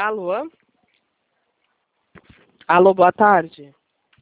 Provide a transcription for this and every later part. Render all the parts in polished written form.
Alô? Alô, boa tarde.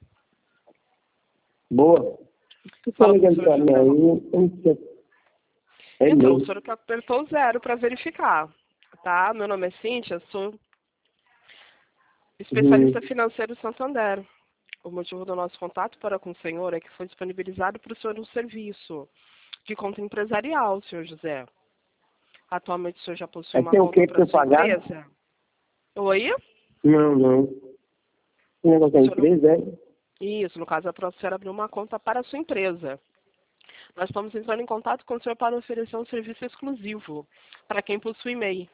Boa. Você tá Fala, ligando pra professor mim José. aí, eu não sei. É Então, o mesmo. senhor que apertou 0 para verificar, tá? Meu nome é Cíntia, sou especialista financeiro Santander. O motivo do nosso contato para com o senhor é que foi disponibilizado para o senhor um serviço de conta empresarial, senhor José. Atualmente o senhor já possui Aí uma tem o conta que para pra eu sua pagar? empresa? Oi? Não, não. O negócio da O senhor não... empresa é? Isso, no caso é para o senhor abrir uma conta para a sua empresa. Nós estamos entrando em contato com o senhor para oferecer um serviço exclusivo para quem possui MEI.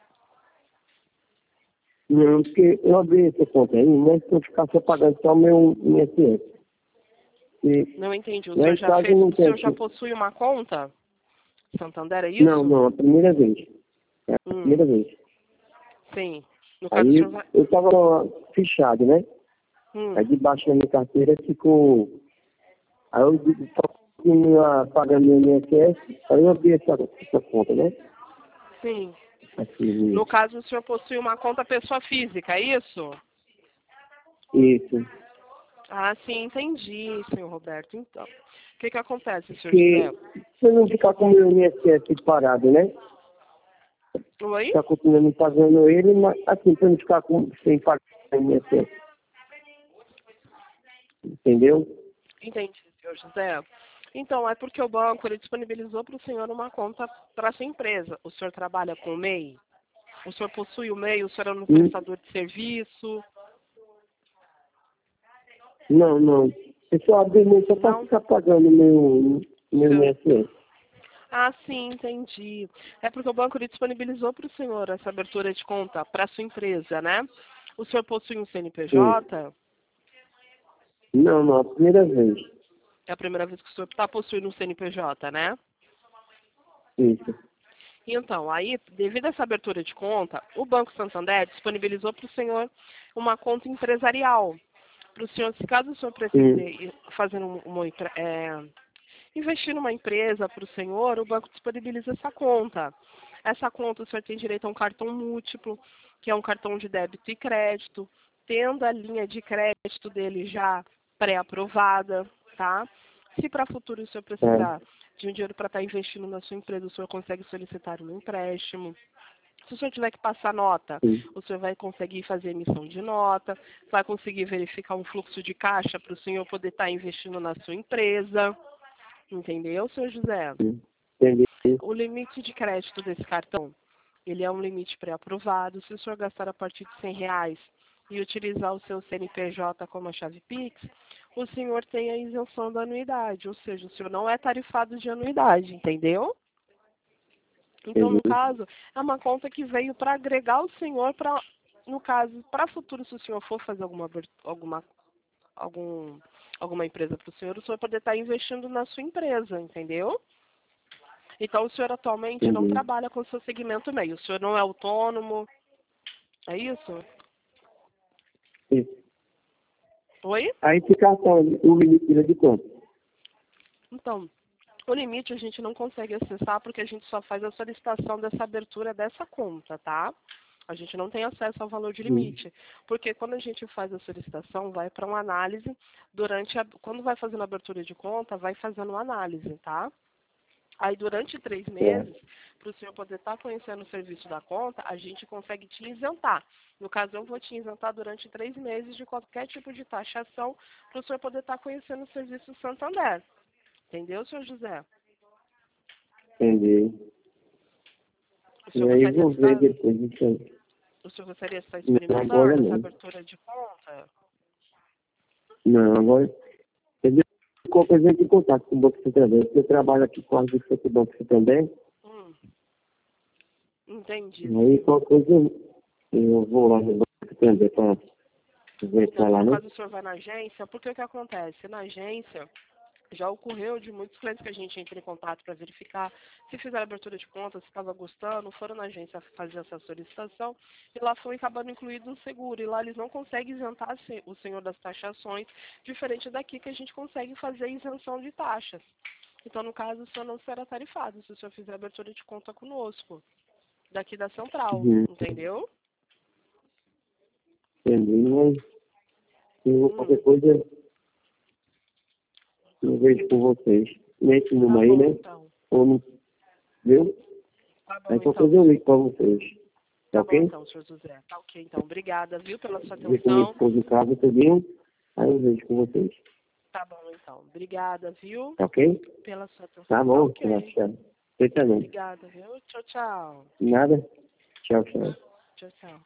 Não, porque eu abri essa conta aí, mas se eu ficar só pagando só o meu INSS. E Não entendi. O lá senhor em já casa fez? não O tem senhor já aqui. possui uma conta? Santander, é Não, isso? não, a primeira vez. É a Hum, primeira vez. sim. No caso, o Aí senhor vai... eu tava fichado, né? Aí Hum, debaixo da minha carteira ficou. Aí eu continuo pagando meu INSS, aí eu abri essa conta, né? sim. Assim, No caso, o senhor possui uma conta pessoa física, é isso? isso. Ah, sim, entendi, senhor Roberto. Então, o que acontece, senhor José? Porque se eu não ficar com o meu INSS parado, né? Oi? Ficar continuando pagando ele, mas assim, para não ficar sem pagar o INSS. Entendeu? Entendi, senhor José. Então, é porque o banco ele disponibilizou para o senhor uma conta para a sua empresa. O senhor trabalha com o MEI? O senhor possui o MEI? O senhor é um Hum, prestador de serviço? Não, não. Eu só abri só para Não? ficar pagando meu Seu... INSS. Ah, sim, entendi. É porque o banco ele disponibilizou para o senhor essa abertura de conta para a sua empresa, né? O senhor possui um Sim. CNPJ? Não, não, a primeira vez. É a primeira vez que o senhor está possuindo um CNPJ, né? Isso. Então, aí, devido a essa abertura de conta, o Banco Santander disponibilizou para o senhor uma conta empresarial. Para o senhor, se caso o senhor precise Sim. ir fazer investir numa empresa para o senhor, o banco disponibiliza essa conta. Essa conta o senhor tem direito a um cartão múltiplo, que é um cartão de débito e crédito, tendo a linha de crédito dele já pré-aprovada, tá? Se para futuro o senhor É. precisar de um dinheiro para estar investindo na sua empresa, o senhor consegue solicitar um empréstimo. Se o senhor tiver que passar nota, Sim. o senhor vai conseguir fazer emissão de nota, vai conseguir verificar um fluxo de caixa para o senhor poder estar investindo na sua empresa. Entendeu, senhor José? Sim. Entendi. O limite de crédito desse cartão, ele é um limite pré-aprovado. Se o senhor gastar a partir de R$ 100 e utilizar o seu CNPJ como a chave Pix, o senhor tem a isenção da anuidade, ou seja, o senhor não é tarifado de anuidade, entendeu? Então, no Entendi. caso, é uma conta que veio para agregar o senhor para, no caso, para futuro, se o senhor for fazer algum, alguma empresa para o senhor poder estar investindo na sua empresa, entendeu? Então, o senhor atualmente não Entendi. trabalha com o seu segmento MEI. O senhor não é autônomo, é isso? Isso. Oi? Aí fica só o limite de conta. Então, o limite a gente não consegue acessar porque a gente só faz a solicitação dessa abertura dessa conta, tá? A gente não tem acesso ao valor de Sim. limite. Porque quando a gente faz a solicitação, vai para uma análise quando vai fazendo a abertura de conta, vai fazendo uma análise, tá? Aí, durante 3 meses, Certo. para o senhor poder estar conhecendo o serviço da conta, a gente consegue te isentar. No caso, eu vou te isentar durante 3 meses de qualquer tipo de taxação para o senhor poder estar conhecendo o serviço Santander. Entendeu, senhor José? Entendi. O E senhor aí gostaria de vou ver estar, depois disso aí. o senhor gostaria de estar Não, agora experimentando essa não. abertura de conta? Não, agora. Entendeu? Qualquer vez em contato com o Banco Santander. Porque eu trabalho aqui com a agência do Banco Santander. Hum, entendi, Aí sim. qualquer coisa eu vou lá no Banco Santander para Então, conversar lá, no né? caso, o senhor vai na agência, porque o que acontece? Na agência, já ocorreu de muitos clientes que a gente entra em contato para verificar se fizeram abertura de conta, se estava gostando, foram na agência fazer essa solicitação e lá foi acabando incluído um seguro. E lá eles não conseguem isentar o senhor das taxações, diferente daqui que a gente consegue fazer isenção de taxas. Então, no caso, o senhor não será tarifado se o senhor fizer abertura de conta conosco, daqui da central, Uhum. entendeu? Entendi, mas qualquer coisa eu vejo com vocês. Nesse número aí, bom, né? então. Ou não, viu? Tá bom, Aí qualquer então. coisa eu ligo pra vocês. Tá Tá bom, ok? então, senhor José. Tá ok, então. Obrigada, viu, pela sua Ver com minha atenção. esposa em casa tudinho. Aí eu vejo com vocês. Tá bom, então. Obrigada, viu, Tá ok? pela sua atenção. Tá bom, ok. tchau. Você também. Obrigada, viu? Tchau, tchau. Nada? Tchau, tchau. Tchau, tchau.